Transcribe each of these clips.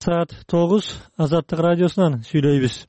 Saat 9 Azаттык радиосунан сүйлөйбүз.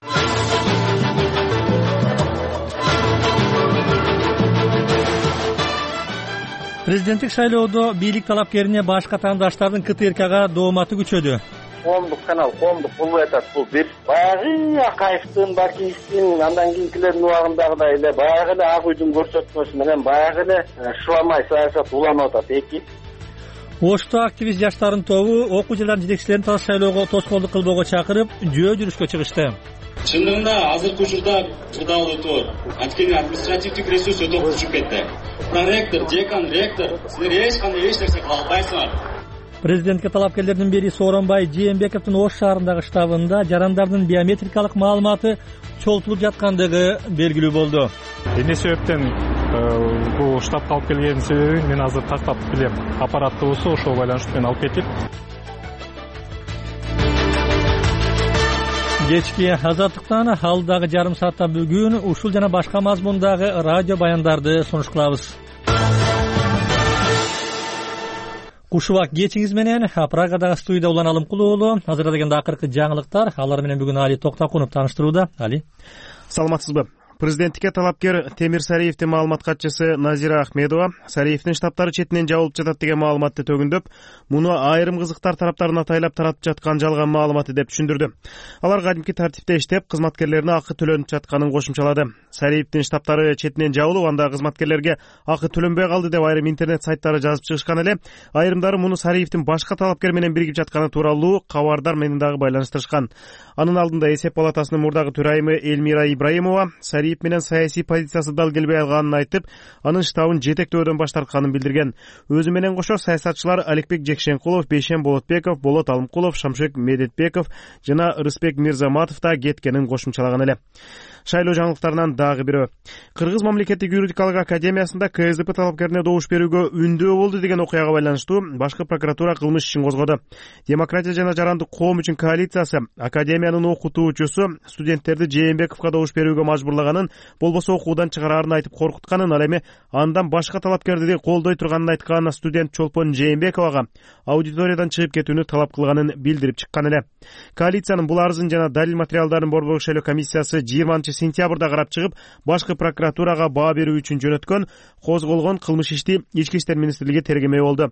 Президенттик шайлоодо бийлик талапкерине башка тандаштардын КТРКга дооматы күчөдү. Коомдук канал, коомдук болбой атат. Бул бир баягы Акаевдин, Бакиевдин, андан кийинкилердин убагындагыдай эле баягы эле Ак үйдүн көрсөтмөсү менен баягы эле шуламай саясат уланып атат. Ошто активист жаштардын тобу окуу жылдарын жетекчилерин таза шайлоого тоскоолдук кылбоого чакырып, жөө жүрүшкө чыгышты. Чындыгында азыркы учурда кырдаал өтүп атат. Анткени административдик ресурс өтө күчүп кетти. Проректор, декан, ректор силер эч кандай нерсе кыла албайсыңар. Президентке талапкерлердин бири Сооронбай Жээнбековдун Ош шаарындагы штабында жарандардын биометрикалык маалыматы чогултулуп жаткандыгы белгилүү болду. Эмне себептен бул штабка алып келген себебин мен азыр тактап билем. Аппараттуусу ошого байланыштуу менен алып кетип. Кечки Азаттыктан алдагы жарым саатта бүгүн ушул жана башка мазмундагы радио баяндарды сунуш кылабыз. Кушубак кечиңиз менен Прагадагы студияда Улан Алымкулуу уулу. Азырда дегенде акыркы жаңылыктар. Алар менен бүгүн Али Токтакунов тааныштырууда. Али. Саламатсызбы? Президенттикке талапкер Темир Сариевдин маалымат катчысы Назира Ахмедова Сариевдин штабтары четинен жабылып жатат деген маалыматты төгүндөп, муну айрым кызыктар тараптарына атайлап таратып жаткан жалган маалыматы деп түшүндүрдү. Алар кадимки тартипте иштеп, кызматкерлерине акы төлөнүп жатканын кошумчалады. Сариевдин штабтары четинен жабылып, анда кызматкерлерге акы төлөнбөй калды деп айрым интернет сайттары жазып чыгышкан эле. Айрымдары муну Сариевдин башка талапкер менен биригип жатканы тууралуу кабардар менен дагы байланыштырышкан. Анын алдында эсеп палатасынын мурдагы төрайымы Эльмира Ибраимова Сариев менен саясий позициясы дал келбей алганын айтып, анын штабын жетектөөдөн баш тартканын билдирген. Өзү менен кошо саясатчылар Аликбек Жекшенкулов, Бейшен Болотбеков, Болот Алымкулов, Шамшек Медетбеков жана Рыспек Мирзаматов да кеткенин кошумчалаган эле. Шайлоо жаңылыктарынан дагы бирөө. Кыргыз мамлекеттик юридикалык академиясында КСДП талапкерине добуш берүүгө үндөө болду деген окуяга байланыштуу башкы прокуратура кылмыш ишин козгоду. Демократия жана жарандык коом үчүн коалициясы академиянын окутуучусу студенттерди Жээнбековго добуш берүүгө мажбурлаганын, болбосо окуудан чыгарарын айтып коркутканын, ал эми андан башка талапкерди колдой турганын айткан студент Чолпон Жээнбековага аудиториядан чыгып кетүүнү талап кылганын билдирип чыккан эле. Коалициянын бул арызын жана далил материалдарын Борбор шайлоо комиссиясы 20-сентябрда карап чыгып, башкы прокуратурага баа берүү үчүн жөнөткөн козголгон кылмыш ишти Ички иштер министрлиги тергемей болду.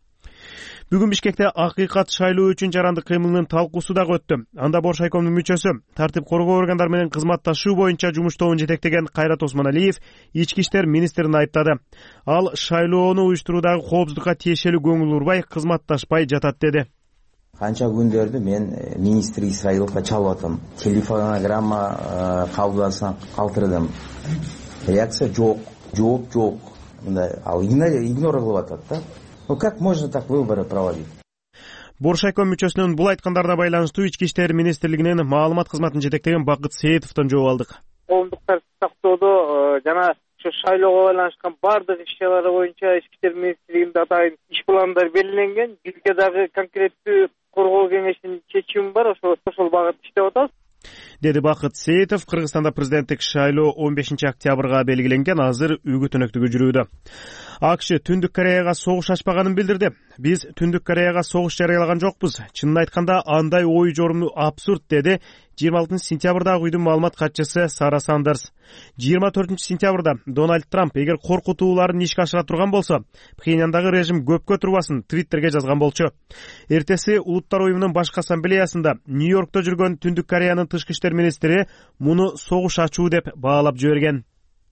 Бүгүн Бишкекте акыйкат шайлоо үчүн жарандык кыймылынын талкуусу дагы өттү. Анда Боршайкомдун мүчөсү, тартип коргоо органдары менен кызматташуу боюнча жумуш тобун жетектеген Кайрат Осмоналиев Ички иштер министрин айыптады. Ал шайлоону уюштуруудагы коопсуздукка тиешелүү көңүл урбай, кызматташпай жатат деди. Канча күндөрдү мен министр Исраиловго чалып атам. Телефонограмма кабылдасаң калтырдым. Реакция жок, жооп жок. Мындай ал игнор кылып атат да. Ну как можно так выборы проводить? Боршайком мүчөсүнүн бул айткандарына байланыштуу Ички иштер министрлигинин маалымат кызматын жетектеген Бакыт Сеитовдон жооп алдык. Коомдук тартип сактоодо жана шайлоого байланышкан бардык иш-чаралар боюнча Ички иштер министрлигинде атайын иш пландар белгиленген. Бизге дагы конкреттүү коргоо кеңешинин чечими бар, ошол багытта иштеп атабыз, деди Бакыт Сеитов. Кыргызстанда президенттик шайлоо 15-октябрга белгиленген, азыр үгүт өнөктүгү жүрүүдө. АКШ Түндүк Кореяга согуш ачпаганын билдирди. Биз Түндүк Кореяга согуш жарыялаган жокпуз. Чынын айтканда андай ой жоруму абсурд, деди 26-сентябрдагы үйдүн маалымат катчысы Сара Сандерс. 24-сентябрда Дональд Трамп эгер коркутууларын ишке ашыра турган болсо, Пхеньяндагы режим көпкө турбасын Твиттерге жазган болчу. Эртеси Улуттар уюмунун башкы ассамблеясында Нью-Йоркто жүргөн Түндүк Кореянын тышкы иштер министри муну согуш ачуу деп баалап жиберген.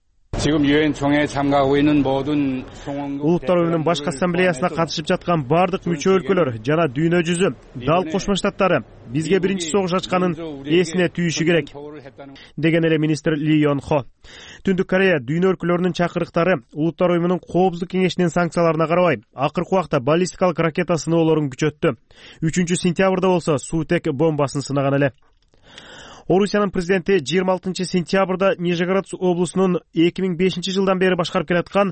Улуттар уюмунун башкы ассамблеясына катышып жаткан бардык мүчө өлкөлөр жана дүйнө жүзү, дал Кошмо Штаттары бизге биринчи согуш ачканын эсине түйүшү керек, деген эле министр Ли Йон Хо. Түндүк Корея дүйнө өлкөлөрүнүн чакырыктары Улуттар уюмунун коопсуздук кеңешинин санкцияларына карабай, акыркы убакта баллистикалык ракета сыноолорун күчөттү. 3-сентябрда болсо Сутек бомбасын сынаган эле. Орусиянын президенти 26-сентябрда Нижегород облусунун 2005 жылдан бери башкарып келаткан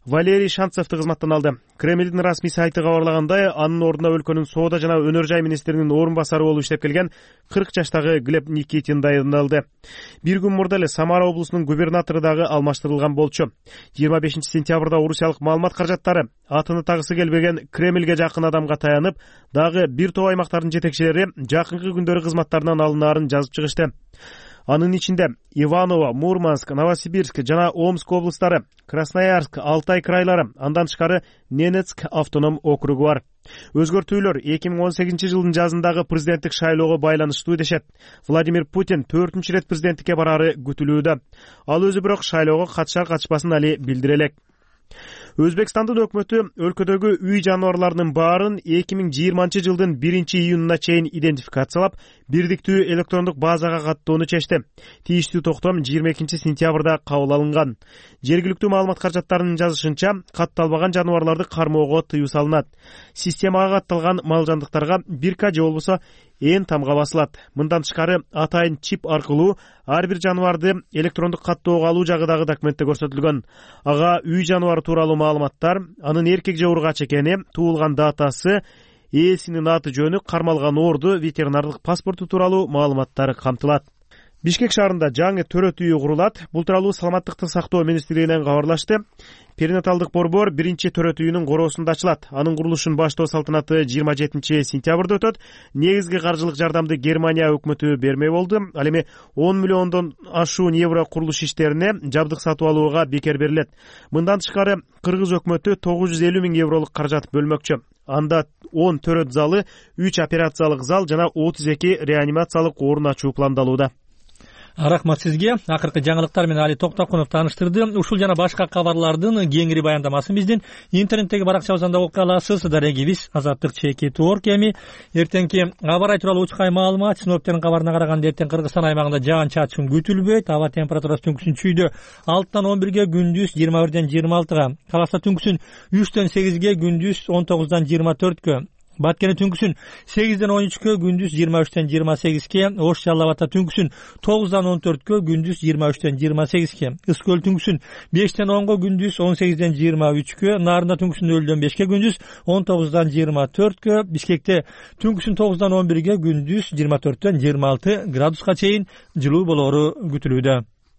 Валерий Шанцевди кызматтан алды. Кремлдин расмий сайты кабарлагандай, анын ордуна өлкөнүн соода жана өнөр жай министринин орун басары болуп иштеп келген 40 жаштагы Глеб Никитин дайындалды. Бир күн мурда эле Самара облусунун губернатору дагы алмаштырылган болчу. 25 сентябрда Орусиялык маалымат каражаттары атыны тагысы келбеген Кремлге жакын адамга таянып, дагы бир топ аймактардын жетекчилери жакынкы күндөрү кызматтарынан алынаарын жазып чыгышты. Анын ичинде Иваново, Мурманск, Новосибирск жана Омск облустары, Красноярск, Алтай крайлары, андан тышкары Ненецк автоном округу бар. Өзгөртүүлөр 2018 жылдын жазындагы президенттик шайлоого байланыштуу дешет. Владимир Путин 4-чү рет президенттикке барары күтүлүүдө. Ал өзү бирок шайлоого катышар катышпасын али билдире элек. Өзбекстандын өкмөтү өлкөдөгү үй жаныбарларынын баарын 2020 жылдын 1-июнуна чейин идентификациялап, бирдиктүү электрондук базага каттоону чечти. Тийиштүү токтом 22 сентябрда кабыл алынган. Жергиликтүү маалымат каражаттарынын жазышынча, катталбаган жаныбарларды кармоого тыюу салынат. Системага катталган мал жандыктарга 1К же болбосо ээн тамга басылат. Мындан тышкары атайын чип аркылуу ар бир жаныбарды электрондук каттоого алуу жагы дагы документте көрсөтүлгөн. Ага үй жаныбары тууралуу маалыматтар, анын эркек же ургач экени, туулган датасы, ээсинин аты жөнү, кармалган орду, ветеринардык паспорту тууралуу маалыматтар камтылат. Бишкек шаарында жаңы төрөт үйү курулат. Бул тууралуу Саламаттыкты сактоо министрлигинен кабарлашты. Перинаталдык борбор 1-чи төрөт үйүнүн короосунда ачылат. Анын курулушун баштоо салтанаты 27 сентябрда өтөт. Негизги каржылык жардамды Германия өкмөтү бермей болду. Ал эми 10 миллиондон ашуун евро курулуш иштерине жабдык сатып алууга бекер берилет. Мындан тышкары Кыргыз өкмөтү 950 000 евролук каражат бөлмөкчү. Анда 10 төрөт залы, 3 операциялык зал жана 32 реанимациялык орун ачуу пландалууда. Рахмат сизге. Акыркы жаңылыктар менен Али Токтокунов тааныштырды. Ушул жана башка кабарлардын кеңири баяндамасын биздин интернеттеги баракчабыздан окуй аласыз. Дарегибиз Азаттык ЧК.org. Эми эртеңки аба ырайы тууралуу учкай маалымат. Синоптиктердин кабарына караганда эртең Кыргызстан аймагында жаан-чачын күтүлбөйт. Аба температурасы түнкүсүн чүйдө 6-тан 11ге, күндүз 21-ден 26-га. Таласта түнкүсүн 3-төн 8ге, күндүз 19-дан 24-кө. Баткени түнкүсүн 8-ден 13-кө, күндүз 23-тен 28-ке. Ош Жалал Абад түнкүсүн 9-дан 14-кө, күндүз 23-тен 28-ке. Ыскөл түнкүсүн 5-тен 10-га, күндүз 18-ден 23-кө. Нарында түнкүсүн 0-дөн 5-ке, күндүз 19-дан 24-кө. Бишкекте түнкүсүн 9-дан 11-ге, күндүз 24-тен 26 градуска чейин жылуу болору күтүлүүдө.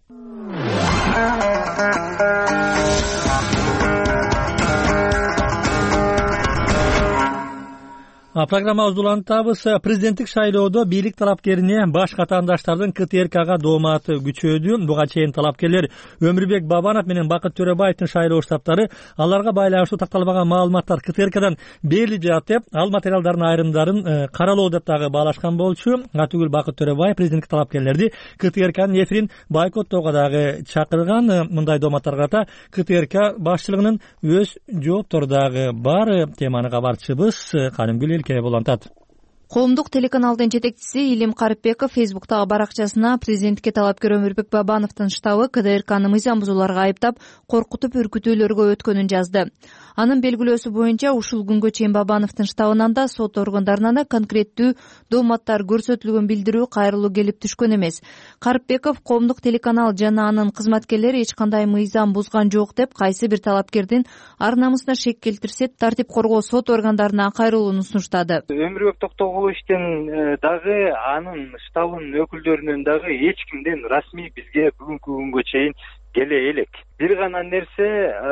Программабызды улантабыз. Президенттик шайлоодо бийлик талапкерине баш катандаштардын КТРКга дооматы күчөөдү. Буга чейин талапкерлер Өмүрбек Бабанов менен Бакыт Төрөбаевдин шайлоо штабтары аларга байланыштуу такталбаган маалыматтар КТРКдан берилип жатат деп, ал материалдардын айрымдарын каралоо деп дагы баалашкан болчу. Атүгүл Бакыт Төрөбаев президенттик талапкерлерди КТРКнын эфирин бойкоттоого дагы чакырган. Мындай дооматтарга карата КТРК башчылыгынын өз жооптору дагы бар. Теманы кабарчыбыз Канымгүл болантат. Коомдук телеканалдын жетекчиси Илим Карипбеков Фейсбуктагы баракчасына президентке талапкер Өмүрбек Бабановдун штабы КТРКны мыйзам бузууларга айыптап, коркутуп үркүтүүлөргө өткөнүн жазды. Анын белгилөөсү боюнча ушул күнгө чейин Бабановдун штабынан да сот органдарынан да конкреттүү дооматтар көрсөтүлгөн билдирүү кайрылуу келип түшкөн эмес. Карипбеков коомдук телеканал жана анын кызматкерлери эч кандай мыйзам бузган жок деп, кайсы бир талапкердин ар намысына шек келтирсе, тартип коргоо сот органдарына кайрылууну сунуштады. Өмүрбек Токтогуловичтен дагы анын штабынын өкүлдөрүнөн дагы эч кимден расмий бизге бүгүнкү күнгө чейин келе элек. Бир гана нерсе,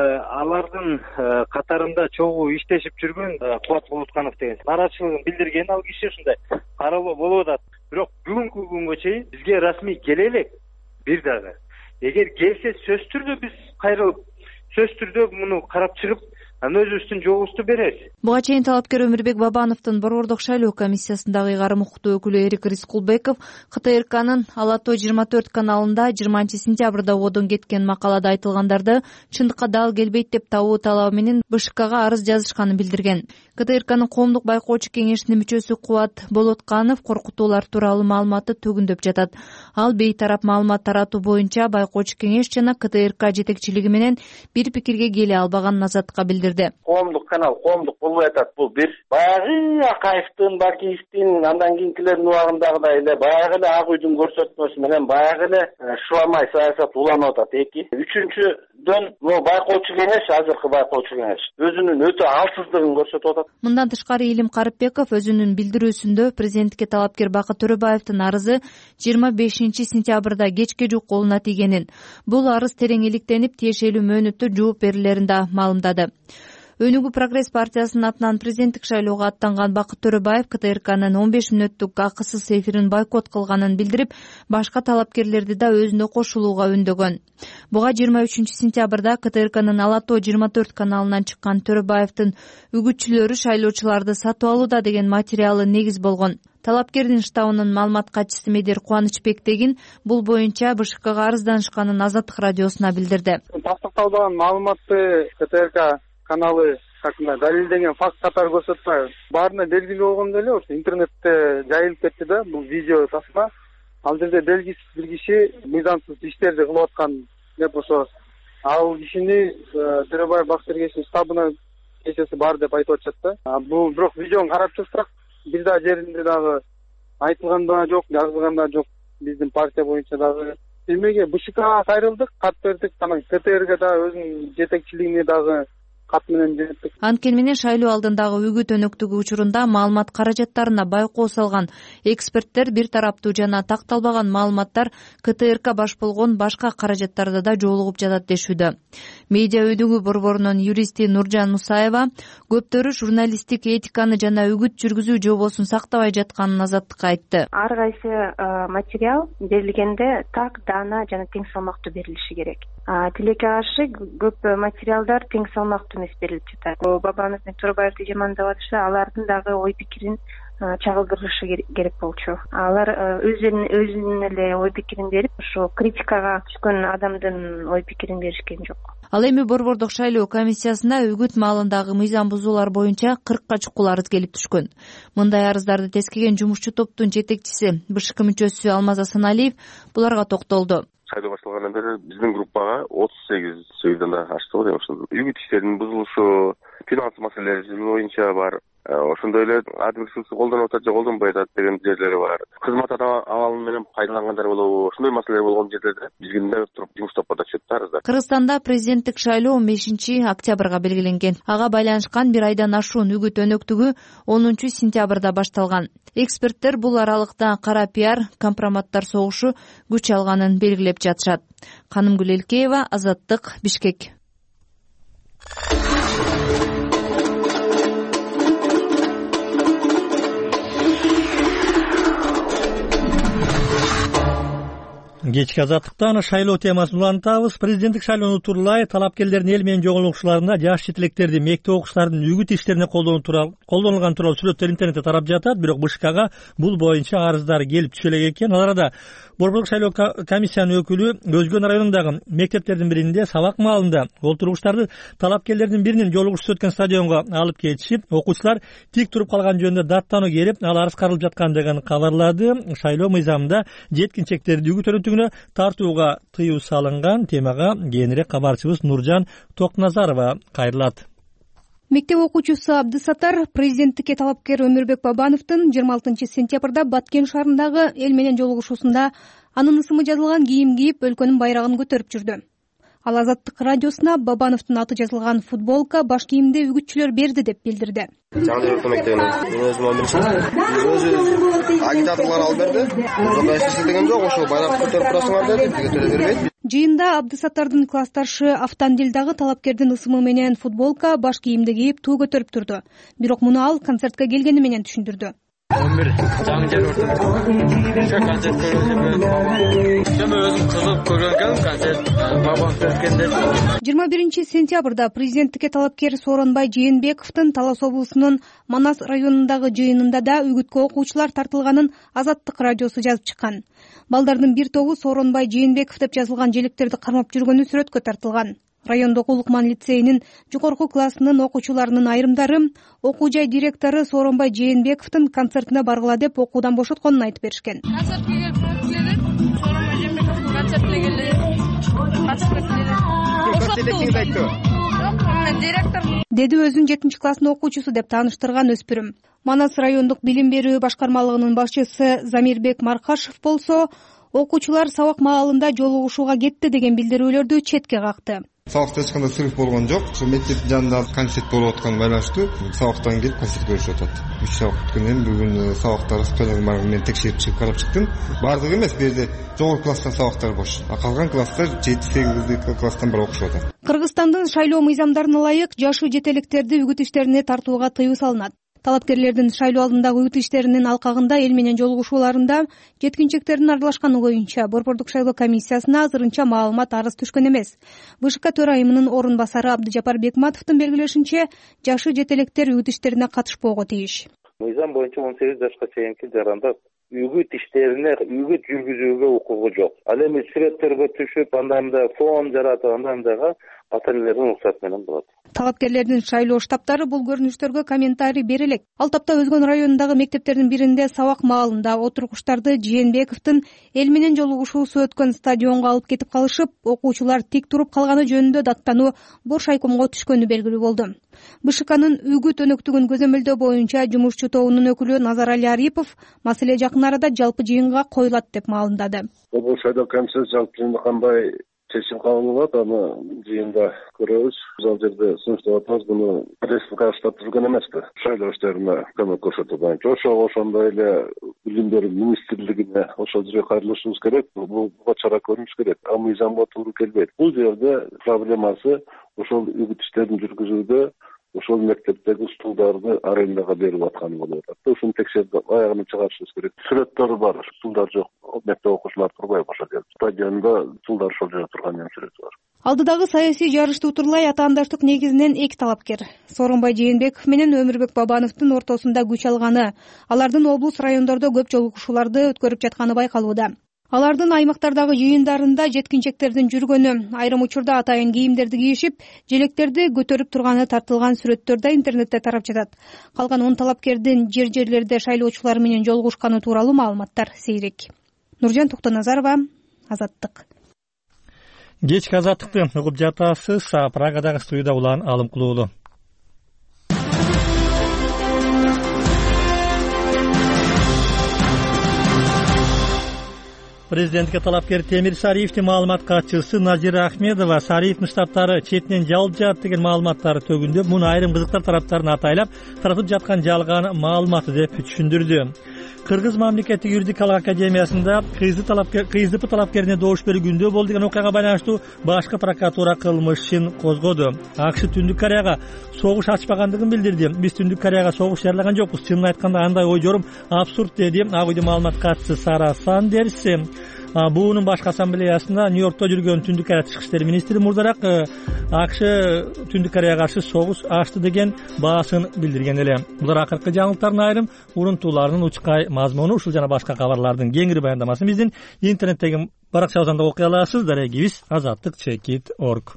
алардын катарында чогуу иштешип жүргөн Кубат Болотканов деген нааразычылыгын билдирген ал киши ушундай каралуу болуп атат. Бирок бүгүнкү күнгө чейин бизге расмий келе элек бир дагы. Эгер келсе сөзсүз түрдө биз кайрылып, сөзсүз түрдө муну карап чыгып, өзүбүздүн жообузду беребиз. Буга чейин талапкер Өмүрбек Бабановдун Борбордук шайлоо комиссиясындагы ыйгарым укуктуу өкүлү Эрик Рискулбеков КТРКнын Ала Той 24 каналында 20 сентябрда одон кеткен макалада айтылгандарды чындыкка дал келбейт деп табуу талабы менен БШКга арыз жазышканын билдирген. КТРКнын коомдук байкоочу кеңешинин мүчөсү Кубат Болотканов коркутуулар тууралуу маалыматты төгүндөп жатат. Ал бейтарап маалымат таратуу боюнча байкоочу кеңеш жана КТРК жетекчилиги менен бир пикирге келе албаганын Азаттыкка билдирди. билдирди. Коомдук канал коомдук болбой атат. Бул бир баягы Акаевдин, Бакиевдин, андан кийинкилердин убагындагыдай эле баягы эле Ак үйдүн көрсөтмөсү менен баягы эле шуламай саясат уланып атат. Эки. Үчүнчүдөн байкоочу кеңеш, азыркы байкоочу кеңеш өзүнүн өтө алсыздыгын көрсөтүп атат. Мындан тышкары Илим Карыпбеков өзүнүн билдирүүсүндө президенттикке талапкер Бакыт Төрөбаевдин арызы 25 сентябрда кечке жук колуна тийгенин, бул арыз терең иликтенип, тиешелүү мөөнөттө жооп берилерин да маалымдады. Өнүгүү Прогресс партиясынын атынан президенттик шайлоого аттанган Бакыт Төрөбаев КТРКнын 15 мүнөттүк акысыз эфирин бойкот кылганын билдирип, башка талапкерлерди да өзүнө кошулууга үндөгөн. Буга 23 сентябрда КТРКнын Ала Тоо 24 каналынан чыккан Төрөбаевдин үгүтчүлөрү шайлоочуларды сатып алууда деген материалы негиз болгон. Талапкердин штабынын маалымат катчысы Медер Кубанычбектегин бул боюнча БШКга арызданышканын Азаттык радиосуна билдирди. Тастыкталбаган маалыматты КТРК каналы шартында далилденген факт катары көрсөтпөй, баарына белгилүү болгондой эле ошо интернетте жайылып кетти да бул видео тасма. Ал жерде белгисиз бир киши мыйзамсыз иштерди кылып аткан деп ошо ал кишини Төрөбаев Бакытбергеновдун штабына кечеси бар деп айтып атышат да. Бул бирок видеону карап чыксак, бир да жеринде дагы айтылган да жок, жазылган да жок. Биздин партия боюнча дагы эмеге БШКга кайрылдык, кат бердик, анан КТРК да өзүнүн жетекчилигине дагы кат менен жөнөттүк. Анткени менен шайлоо алдындагы үгүт өнөктүгү учурунда маалымат каражаттарына байкоо салган эксперттер бир тараптуу жана такталбаган маалыматтар КТРК баш болгон башка каражаттарда да жолугуп жатат дешүүдө. Медиа өнүгүү борборунун юристи Нуржан Мусаева көптөрү журналисттик этиканы жана үгүт жүргүзүү жобосун сактабай жатканын Азаттыкка айтты. Ар кайсы материал берилгенде так, даана жана тең салмактуу берилиши керек. Тилекке каршы көп материалдар тең салмактуу эмес берилип жатат. Бабанов менен Төрөбаевди жамандап атышса, алардын дагы ой пикирин чагылдырышы керек болчу. Алар өзүнүн эле ой пикирин берип, ошо критикага түшкөн адамдын ой пикирин беришкен жок. Ал эми борбордук шайлоо комиссиясына үгүт маалындагы мыйзам бузуулар боюнча 40ка чукул арыз келип түшкөн. Мындай арыздарды тескеген жумушчу топтун жетекчиси БШК мүчөсү Алмаз Асаналиев буларга токтолду. Шайлоо башталгандан бери биздин группага 38 сөйдөн да ачты го дейм. Үгүт иштеринин бузулушу, финанс маселелери боюнча бар. Ошондой эле администрация колдонуп атат же колдонбой атат деген жерлери бар. Кызмат абалы менен пайдалангандар болобу? Ошондой маселелер болгон жерлерде бизге да туруп жумуштап атышат арыздар. Кыргызстанда президенттик шайлоо 15 октябрга белгиленген. Ага байланышкан бир айдан ашуун үгүт өнөктүгү 10 сентябрда башталган. Эксперттер бул аралыкта кара пиар, компроматтар согушу күч алганын белгилеп жатышат. Канымгүл Элкеева, Азаттык, Бишкек. Кечки Азаттыктан шайлоо темасын улантабыз. Президенттик шайлоону турлай талапкерлердин эл менен жогулушууларында жаш четелектерди мектеп окуучулардын үгүт иштерине колдонулган тууралуу сүрөттөр интернетте тарап жатат. Бирок БШКга бул боюнча арыздар келип түшө элек экен. Ал арада борбордук шайлоо комиссиянын өкүлү Өзгөн районундагы мектептердин биринде сабак маалында олтургучтарды талапкерлердин биринин жолугушуусу өткөн стадионго алып кетишип, окуучулар тик туруп калган жөнүндө даттануу келип, ал арыз каралып жаткандыгын кабарлады. Шайлоо мыйзамында жеткинчектерди үгүт өнөктүгүнө тартууга тыюу салынган. Темага кийинирээк кабарчыбыз Нуржан Токназарова кайрылат. Мектеп окуучусу Абдысаттар президенттикке талапкер Өмүрбек Бабановдун 26 сентябрда Баткен шаарындагы эл менен жолугушуусунда анын ысымы жазылган кийим кийип, өлкөнүн байрагын көтөрүп жүрдү. Ал Азаттык радиосуна Бабановдун аты жазылган футболка, баш кийимди үгүтчүлөр берди деп билдирди. Жаңы өртө мектебинен өзүм агитаторлор алып берди. Ошондой эч деген жок, ошол байрак көтөрүп турасыңар деди, бизге төлөп бербейт. Жыйында Абдысаттардын классташы Автандил дагы талапкердин ысымы менен футболка, баш кийимди кийип туу көтөрүп турду. Бирок муну ал концертке келгени менен түшүндүрдү. Өмүр жаңы жер өртө концерт көргөндө өзүм кызык көргөн концерт бабам өткөндө. 21 сентябрда президенттикке талапкер Сооронбай Жээнбековдун Талас облусунун Манас районундагы жыйынында да үгүткө окуучулар тартылганын Азаттык радиосу жазып чыккан. Балдардын бир тобу Сооронбай Жээнбеков деп жазылган желектерди кармап жүргөнү сүрөткө тартылган. Райондогу Улукман лицейинин жогорку классынын окуучуларынын айрымдары окуу жай директору Сооронбай Жээнбековдун концертине баргыла деп окуудан бошотконун айтып беришкен. Концертке келип Сооронбай Жээнбековдун концертине келип жок, директор деди өзүн 7 класстын окуучусу деп тааныштырган өспүрүм. Манас райондук билим берүү башкармалыгынын башчысы Замирбек Маркашев болсо, окуучулар сабак маалында жолугушууга кетти деген билдирүүлөрдү четке какты. Сабакта эч кандай срыв болгон жок. Ошо мектептин жанында концерт болуп атканы байланыштуу сабактан келип концерт көрүшүп атат. 3 сабак бүткөндөн бүгүн сабактар расписанияларын мен текшерип чыгып карап чыктым. Бардыгы эмес, бул жерде жогорку класстан сабактар бош. Калган класстар 7-8 класстан бир окушуп атат. Кыргызстандын шайлоо мыйзамдарына ылайык жашы жетелектерди үгүт иштерине тартууга тыюу салынат. Талапкерлердин шайлоо алдындагы үгүт иштеринин алкагында эл менен жолугушууларында жеткинчектердин аралашканы боюнча Борбордук шайлоо комиссиясына азырынча маалымат арыз түшкөн эмес. БШК төрайымынын орун басары Абдыжапар Бекматовдун белгилешинче, жашы жетелектер үгүт иштерине катышпоого тийиш. Мыйзам боюнча 18 жашка чейинки жарандар үгүт иштерине үгүт жүргүзүүгө укугу жок. Ал эми сүрөттөргө түшүп, анда фон жаратып, андайга ата-энелердин уруксаты менен болот. Талапкерлердин шайлоо штабтары бул көрүнүштөргө комментарий бере элек. Ал тапта Өзгөн районундагы мектептердин биринде сабак маалында отургучтарды Жээнбековдун эл менен жолугушуусу өткөн стадионго алып кетип калышып, окуучулар тик туруп калганы жөнүндө даттануу Боршайкомго түшкөнү белгилүү болду. БШКнын үгүт өнөктүгүн көзөмөлдөө боюнча жумушчу тобунун өкүлү Назарали Арипов маселе жакын арада жалпы жыйынга коюлат деп маалымдады. Бул шайлоо комиссиясы жалпы жыйында кандай чечим кабыл болот, аны жыйында көрөбүз. Биз ал жерде сунуштап атабыз, буну республика штаб түзгөн эмеспи. Шайлоо иштерине көмөк көрсөтүү боюнча ошондой эле билим берүү министрлигине ошол жерге кайрылышыбыз керек. Буга чара көрүнүш керек. А мыйзамга туура келбейт. Бул жерде проблемасы ошол үгүт иштерин жүргүзүүдө ошол мектептеги стулдарды арендага берип атканы болуп атат. Ушуну текшерип аягына чыгарышыбыз керек. Сүрөттөр бар, стулдар жок. Мектеп окуучулар турбай бошо келип. Стадиондо стулдар ошол жерде турган сүрөтү бар. Алдыдагы саясий жарышты утурлай атаандаштык негизинен эки талапкер Сооронбай Жээнбеков менен Өмүрбек Бабановдун ортосунда күч алганы, алардын облус райондордо көп жолугушууларды өткөрүп жатканы байкалууда. Алардын аймактардагы жыйындарында жеткинчектердин жүргөнү, айрым учурда атайын кийимдерди кийишип, желектерди көтөрүп турганы тартылган сүрөттөр да интернетте тарап жатат. Калган 10 талапкердин жерлерде шайлоочулар менен жолугушканы тууралуу маалыматтар сейрек. Нуржан Токтоназарова, Азаттык. Кечки Азаттыкты угуп жатасыз. Прагадагы студияда Улан Алымкулуулу. Президентке талапкер Темир Сариевдин маалымат катчысы Назира Ахмедова Сариевдин штабтары четинен жалып жатат деген маалыматтары төгүндө муну айрым кызыктар тараптарын атайлап таратып жаткан жалган маалыматы деп түшүндүрдү. Кыргыз мамлекеттик юридикалык академиясында КСДП талапкерине добуш берүү күндө болду деген окуяга байланыштуу башкы прокуратура кылмыш ишин козгоду. АКШ Түндүк Кореяга согуш ачпагандыгын билдирди. Биз Түндүк Кореяга согуш жарылаган жокпуз. Чынын айтканда андай ой жорум абсурд деди Ак үйдүн маалымат катчысы Сара Сандерс. БУнун башкы ассамблеясында Нью-Йоркто жүргөн Түндүк Корея тышкы иштер министри мурдараак АКШ Түндүк Кореяга каршы согуш ачты деген баасын билдирген эле. Булар акыркы жаңылыктардын айрым урунтууларынын учкай мазмуну. Ушул жана башка кабарлардын кеңири баяндамасын биздин интернеттеги баракчабыздан да окуй аласыз. Дарегибиз azattik.org.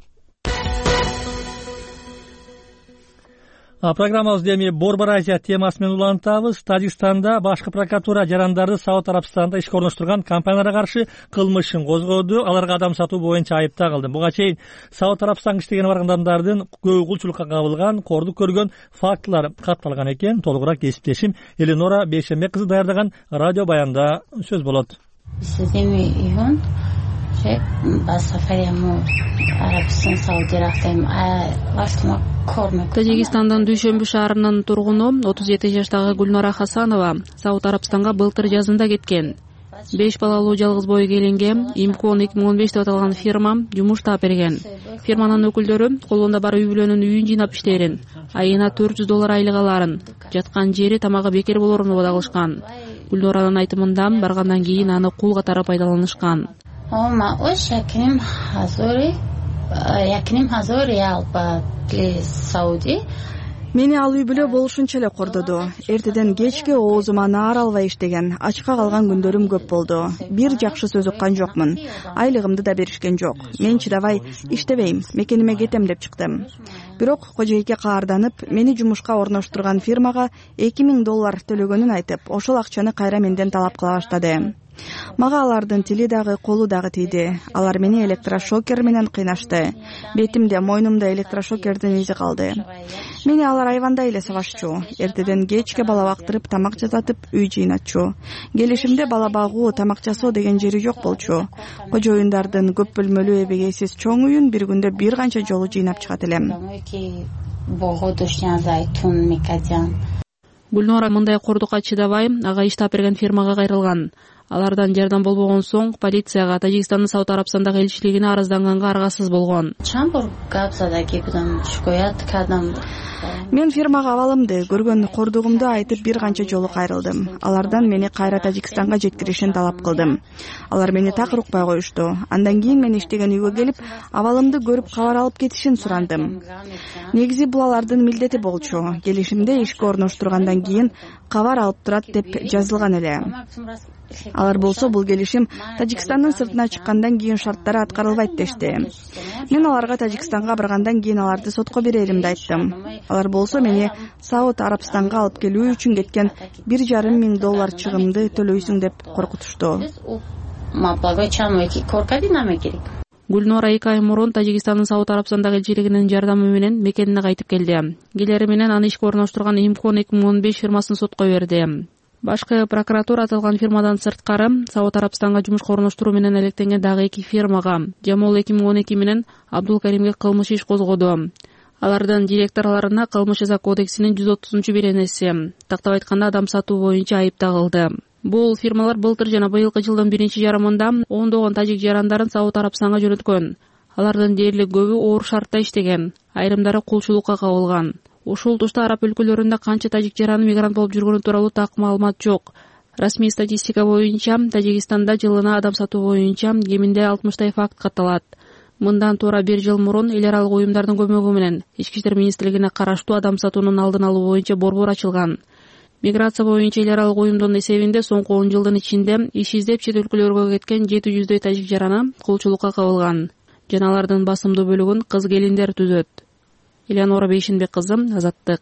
Программабызды эми Борбор Азия темасы менен улантабыз. Тажикстанда башкы прокуратура жарандарды Сауд Арабстанда ишке орноштурган компанияларга каршы кылмыш ишин козгоду. Аларга адам сатуу боюнча айып тагылды. Буга чейин Сауд Арабстанга иштеген барган адамдардын көбү кулчулукка кабылган, кордук көргөн фактылар катталган экен. Толугураак кесиптешим Эленора Бейшембек кызы даярдаган радио баянда сөз болот. Тажикстандын Дүйшөмбү шаарынын тургуну 37 жаштагы Гүлнара Хасанова Сауд Арабстанга былтыр жазында кеткен. 5 балалуу жалгыз бой келинге Имкон 2015 деп аталган фирма жумуш таап берген. Фирманын өкүлдөрү колунда бар үй бүлөнүн үйүн жыйнап иштээрин, айына $400 айлык аларын, жаткан жери тамагы бекер болорун убада кылышкан. Гүлноранын айтымында баргандан кийин аны кул катары пайдаланышкан. Мени ал үй бүлө болушунча эле кордоду. Эртеден кечке оозума наар албай иштеген. Ачка калган күндөрүм көп болду. Бир жакшы сөз уккан жокмун. Айлыгымды да беришкен жок. Мен чыдабай иштебейм, мекениме кетем деп чыктым. Бирок кожойке каарданып, мени жумушка орноштурган фирмага $2000 төлөгөнүн айтып, ошол акчаны кайра менден талап кыла баштады. Мага алардын тили дагы, колу дагы тийди. Алар мени электрошокер менен кыйнашты. Бетимде, мойнумда электрошокердин изи калды. Мени алар айвандай эле сабашчу. Эртеден кечке бала бактырып, тамак жасатып, үй жыйнатчу. Келишимде бала багуу, тамак жасоо деген жери жок болчу. Кожоюндардын көп бөлмөлүү эбегейсиз чоң үйүн бир күндө бир канча жолу жыйнап чыгат элем. Гүлнора мындай кордукка чыдабай, ага иштап берген фирмага кайрылган. Алардан жардам болбогон соң полицияга, Тажикстандын Сауд Арабстандагы элчилигине арызданганга аргасыз болгон. Мен фирмага абалымды, көргөн кордугумду айтып бир канча жолу кайрылдым. Алардан мени кайра Тажикстанга жеткиришин талап кылдым. Алар мени так укпай коюшту. Андан кийин мен иштеген үйгө келип, абалымды көрүп кабар алып кетишин сурандым. Негизи бул алардын милдети болчу. Келишимде ишке орноштургандан кийин кабар алып турат деп жазылган эле. Алар болсо бул келишим Тажикстандын сыртына чыккандан кийин шарттары аткарылбайт дешти. Мен аларга Тажикстанга баргандан кийин аларды сотко береримди айттым. Алар болсо мени Сауд Арабстанга алып келүү үчүн кеткен $1,5 миң чыгымды төлөйсүң деп коркутушту. Гүлнора 2 ай мурун Тажикстандын Сауд Арабстандагы элчилигинин жардамы менен мекенине кайтып келди. Келери менен аны ишке орноштурган Имкон 2015 фирмасын сотко берди. Башкы прокуратура аталган фирмадан сырткары Сауд Арабстанга жумушка орноштуруу менен электенген дагы 2 фирмага Жамол 2012 менен Абдулкаримге кылмыш иш козгоду. Алардын директорлоруна Кылмыш жаза кодексинин 130-беренеси, тактап айтканда адам сатуу боюнча айып тагылды. Бул фирмалар былтыр жана быйылкы жылдын биринчи жарымында ондогон тажик жарандарын Сауд Арабстанга жөнөткөн. Алардын дээрлик көбү оор шартта иштеген, айрымдары кулчулукка кабылган. Ушул тушта араб өлкөлөрүндө канча тажик жараны мигрант болуп жүргөнү тууралуу так маалымат жок. Расмий статистика боюнча Тажикстанда жылына адам сатуу боюнча кеминде 60 факт катталат. Мындан туура 1 жыл мурун эл аралык уюмдардын көмөгү менен Ички иштер министрлигине караштуу адам сатуунун алдын алуу боюнча борбор ачылган. Миграция боюнча эл аралык уюмдун эсебинде соңку 10 жылдын ичинде иш издеп чет өлкөлөргө кеткен 700 тажик жараны кулчулукка кабылган. Жана алардын басымдуу бөлүгүн кыз келиндер түзөт. Элеонора Бейшинбек кызы, Азаттык.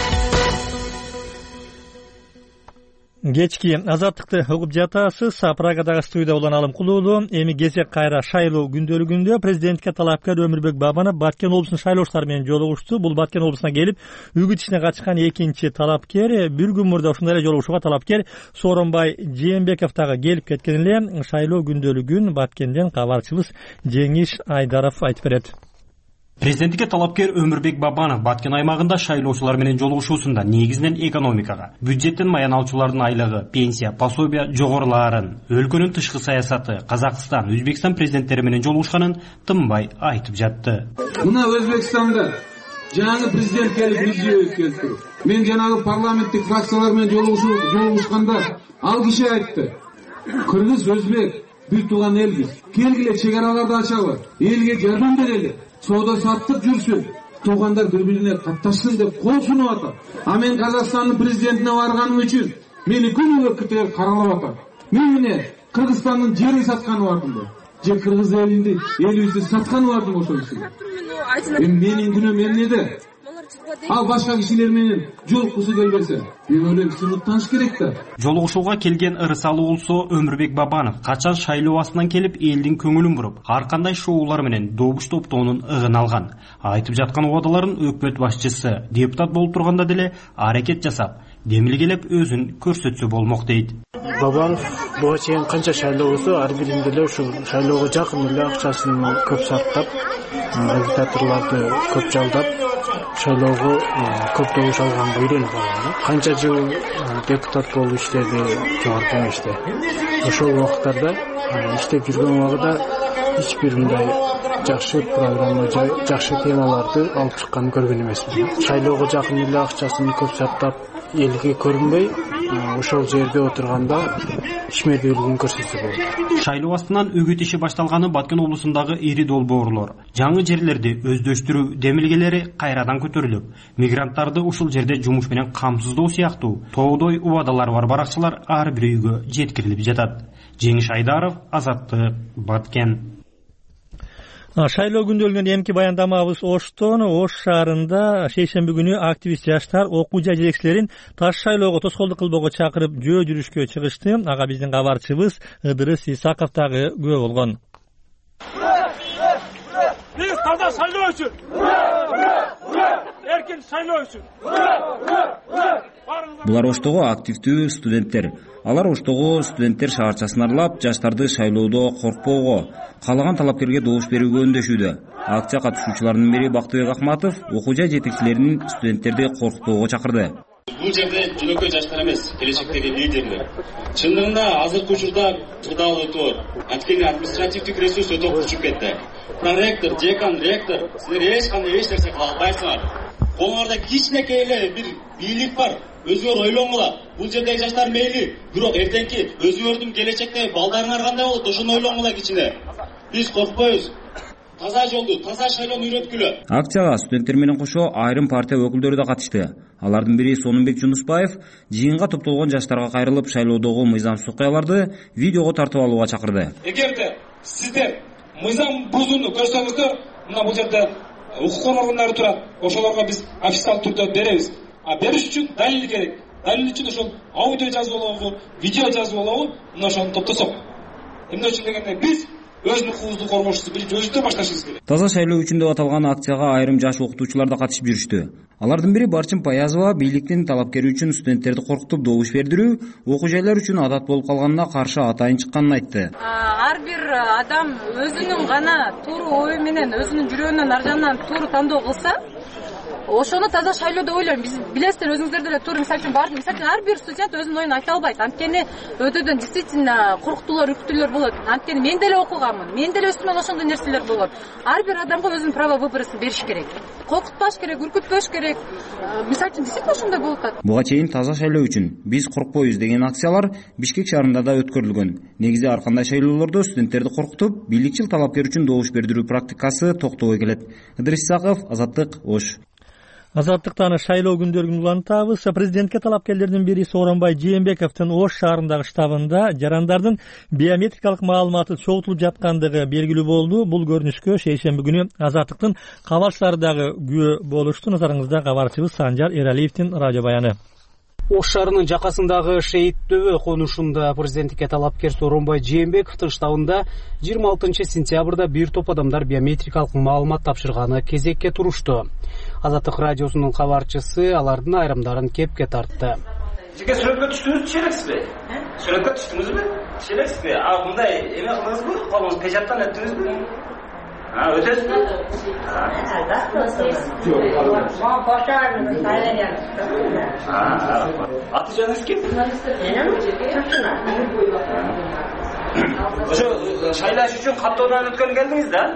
Кечки Азаттыкты угуп жатасыз. Прагадагы студияда улан Алым Кулуулу. Эми кезек кайра шайлоо күндөлүгүндө президентке талапкер Өмүрбек Бабанов Баткен облусунун шайлоочулары менен жолугушту. Бул Баткен облусуна келип, үгүт ишине катышкан экинчи талапкер. Бир күн мурда ушундай эле жолугушууга талапкер Сооронбай Жээнбеков дагы келип кеткен эле. Шайлоо күндөлүгүн Баткенден кабарчыбыз Жеңиш Айдаров айтып берет. Президенттикке талапкер Өмүрбек Бабанов Баткен аймагында шайлоочулар менен жолугушуусунда негизинен экономикага, бюджеттен маян алуучулардын айлыгы, пенсия, пособия жогорулаарын, өлкөнүн тышкы саясаты, Казакстан, Өзбекстан президенттери менен жолугушканын тынбай айтып жатты. Мына Өзбекстанда жаңы президент келип видео келтирип, мен жанагы парламенттик фракциялар менен жолугушканда ал киши айтты: Кыргыз, Өзбек бир тууган элбиз. Келгиле чек араларды ачалы, элге жардам берели. Соода саттык жүрсүн, туугандар бири-бирине катташсын деп кол сунуп атат. А мен Казакстандын президентине барганым үчүн мени күнүгө КТР каралап атат. Мен эмне Кыргызстандын жерин сатканы бардымбы? Же кыргыз элибизди сатканы бардымбы ошол кишиге? Менин күнөөм эмнеде? Ал башка кишилер менен жолуккусу келбесе, мен ойлойм сыныктаныш керек да. Жолугушууга келген ырысалы болсо Өмүрбек Бабанов качан шайлоо астынан келип элдин көңүлүн буруп, ар кандай шоулар менен добуш топтоонун ыгын алган. Айтып жаткан убадаларын өкмөт башчысы депутат болуп турганда деле аракет жасап, демилгелеп өзүн көрсөтсө болмок дейт. Бабанов буга чейин канча шайлоо болсо, ар биринде эле ушул шайлоого жакын эле акчасын көп сарптап, агитаторлорду көп жалдап, шайлоого көп добуш алганга үйрөнүп алган. Канча жыл депутат болуп иштеди жогорку кеңеште. Ошол убакыттарда иштеп жүргөн убагында эч бир мындай жакшы программа, жакшы темаларды алып чыкканын көргөн эмесмин. Шайлоого жакын эле акчасын көп сарптап, элге көрүнбөй, ошол жерде отурганда ишмердүүлүгүн көрсөтсө болот. Шайлоо астынан үгүт иши башталганы Баткен облусундагы ири долбоорлор, жаңы жерлерди өздөштүрүү демилгелери кайрадан көтөрүлүп, мигранттарды ушул жерде жумуш менен камсыздоо сыяктуу тоодой убадалар бар баракчылар ар бир үйгө жеткирилип жатат. Жеңиш Айдаров, Азаттык, Баткен. Шайлоо күндөлгөн эмки баяндамабыз Оштон. Ош шаарында шейшемби күнү активист жаштар окуу жай жетекчилерин таш шайлоого тоскоолдук кылбоого чакырып жөө жүрүшкө чыгышты. Ага биздин кабарчыбыз Ыдырыс Исаков дагы күбө болгон. Биз таза шайлоо үчүн, эркин шайлоо үчүн. Булар Оштогу активдүү студенттер. Алар Оштогу студенттер шаарчасын аралап, жаштарды шайлоодо коркпоого, каалаган талапкерге добуш берүүгө үндөшүүдө. Акция катышуучуларынын бири Бактыбек Акматов окуу жай жетекчилеринин студенттерди коркутууга чакырды. Бул жерде жөнөкөй жаштар эмес, келечектеги лидерлер. Чындыгында азыркы учурда кырдаал өтүп бар. Анткени административдик ресурс өтө курчуп кетти. Проректор, декан, ректор, силер эч кандай эч нерсе кыла албайсыңар. Колуңарда кичинекей эле бир бийлик бар. Өзүңөр ойлоңула. Бул жердеги жаштар мейли, бирок эртеңки өзүңөрдүн келечектеги балдарыңар кандай болот, ошону ойлоңула кичине. Биз коркпойбуз. Таза жолду, таза шайлоону үйрөткүлө. Акцияга студенттер менен кошо айрым партия өкүлдөрү да катышты. Алардын бири Сонунбек Жунусбаев жыйынга топтолгон жаштарга кайрылып, шайлоодогу мыйзамсыз окуяларды видеого тартып алууга чакырды. Эгерде сиздер мыйзам бузууну көрсөңүздөр, мына бул жерде укук органдары турат. Ошолорго биз официалдуу түрдө беребиз. А бериш үчүн далил керек. Далил үчүн ошол аудио жазып алабы, видео жазып алабы, мына ошону топтосок. Эмне үчүн дегенде биз өзүнүн укугубузду коргошубуз керек, өзүбүздөн башташыбыз керек. Таза шайлоо үчүн деп аталган акцияга айрым жаш окутуучулар да катышып жүрүштү. Алардын бири Барчын Паязова бийликтин талапкери үчүн студенттерди коркутуп добуш бердирүү, окуу жайлар үчүн адат болуп калганына каршы атайын чыкканын айтты. Ар бир адам өзүнүн гана туура ою менен, өзүнүн жүрөгүнүн ар жагынан туура тандоо кылса, ошону таза шайлоо деп ойлойм. Биз билесиздер, өзүңүздөр деле туура мисалы үчүн ар бир студент өзүнүн оюн айта албайт. Анткени өтөдөн действительно коркутуулар, үркүтүүлөр болот. Анткени мен деле окуганмын. Мен деле өстүмөн ошондой нерселер болот. Ар бир адамга өзүнүн право выборын бериш керек. Коркутпаш керек, үркүтпөш керек. Мисалы үчүн действительно ошондой болуп атат. Буга чейин таза шайлоо үчүн биз коркпойбуз деген акциялар Бишкек шаарында да өткөрүлгөн. Негизи ар кандай шайлоолордо студенттерди коркутуп, бийликчил талапкер үчүн добуш бердирүү практикасы токтобой келет. Ыдырыс Исаков, Азаттык, Ош. Азаттыктан шайлоо күндөрүн улантабыз. Президентке талапкерлердин бири Сооронбай Жээнбековдун Ош шаарындагы штабында жарандардын биометрикалык маалыматы чогултулуп жаткандыгы белгилүү болду. Бул көрүнүшкө шейшемби күнү Азаттыктын кабарчылары дагы күбө болушту. Назарыңызда кабарчыбыз Санжар Эралиевдин радио баяны. Ош шаарынын жакасындагы Шейит Дөбө конушунда президенттикке талапкер Сооронбай Жээнбековдун штабында 26 сентябрда бир топ адамдар биометрикалык маалымат тапшырганы кезекке турушту. Азаттык радиосунун кабарчысы алардын айрымдарын кепке тартты. Жеке сүрөткө түштүңүз, тишелексизби? Сүрөткө түштүңүзбү? Тишелексизби? Мындай эме кылдыңызбы? Колуңуз печаттан өттүңүзбү? Өтөсүзбү? Аты жаныңыз ким? Ошо шайлаш үчүн каттоодон өткөн келдиңиз да?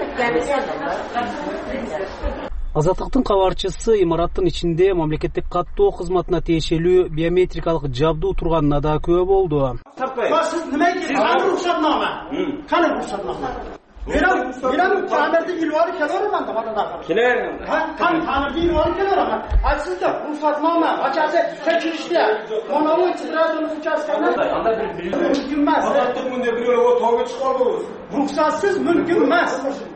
Азаттыктын кабарчысы имараттын ичинде мамлекеттик каттоо кызматына тиешелүү биометрикалык жабдуу турганына да күбө болду. Сиз неме керек? Каны рухсатнама? Каны рухсатнама? Менен камерди илип алып келем анда мадада. Келем. Камерди илип алып келем. Айтсыздар, рухсатнама, ачасы чекилиште. Монолог цифрадын участканы. Анда бир мүмкүн эмес. Азаттык мындай бирөө тоого чыкпадыбыз. Рухсатсыз мүмкүн эмес.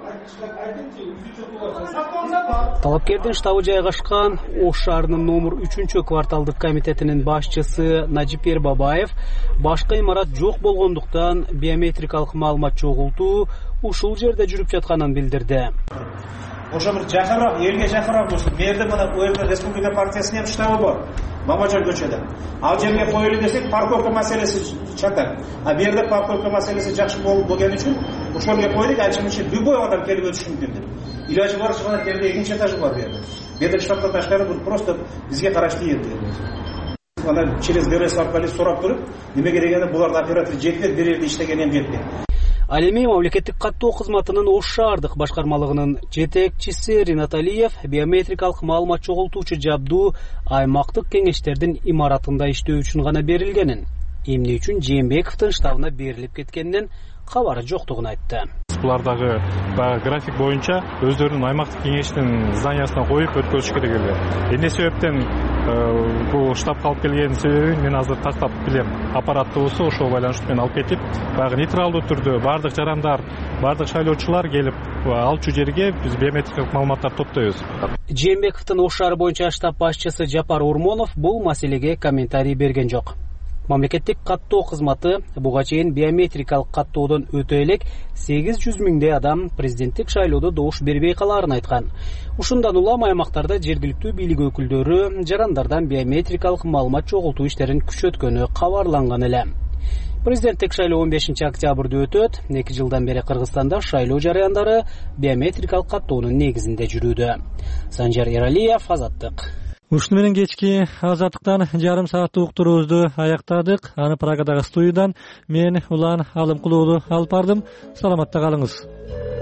Талапкердин штабы жайгашкан Ош шаарынын номер 3-кварталдык комитетинин башчысы Нажипер Бабаев башка имарат жок болгондуктан биометрикалык маалымат чогултуу ушул жерде жүрүп жатканын билдирди. Ошо бир жакыныраак, элге жакыныраак болсун. Мерде мына УР Республика партиясынын ham штабы бар. Бабажан көчөдө. Ал жерге коелу десек, парковка маселеси чатак. А бу жерде парковка маселеси жакшы болгон үчүн ошол жерге коелук, анча любой адам келип өтүшү мүмкүн деп. Илажы бар, шуна жерде экинчи этажы бар бу жерде. Бу жерде штабтан ташкары бул просто бизге караштуу эл. Ана через ГРС аркылуу сурап туруп, неме керек экени буларды оператор жетпейт, бир жерде иштеген эми жетпейт. Ал эми мамлекеттик каттоо кызматынын Ош шаардык башкармалыгынын жетекчиси Ринат Алиев биометрикалык маалымат чогултуучу жабдуу аймактык кеңештердин имаратында иштөө үчүн гана берилгенин, эмне үчүн Жээнбековдун штабына берилип кеткенинен кабары жоктугун айтты. Булар дагы график боюнча өздөрүнүн аймактык кеңештин зданиясына коюп өткөрүш керек эле. Эмне себептен бул штабка алып келгенин себебин мен азыр тактап билем. Аппараттуусу ошого байланыштуу мен алып кетип, баягы нейтралдуу түрдө баардык жарандар, баардык шайлоочулар келип алчу жерге биз биометрикалык маалыматтар топтойбуз. Жээнбековдун ош шаары боюнча штаб башчысы Жапар Урмонов бул маселеге комментарий берген жок. Мамлекеттик каттоо кызматы буга чейин биометрикалык каттоодон өтө элек 800 миңдей адам президенттик шайлоодо добуш бербей калаарын айткан. Ушундан улам аймактарда жергиликтүү бийлик өкүлдөрү жарандардан биометрикалык маалымат чогултуу иштерин күчөткөнү кабарланган эле. Президенттик шайлоо 15 октябрда өтөт. 2 жылдан бери Кыргызстанда шайлоо жарыяндары биометрикалык каттоонун негизинде жүрүүдө. Санжар Эралиев, Азаттык. Ушуну менен кечки Азаттыктан жарым сааттык уктуруубузду аяктадык. Аны Прагадагы студиядан мен Улан Алымкулуулу алып бардым. Саламатта калыңыз.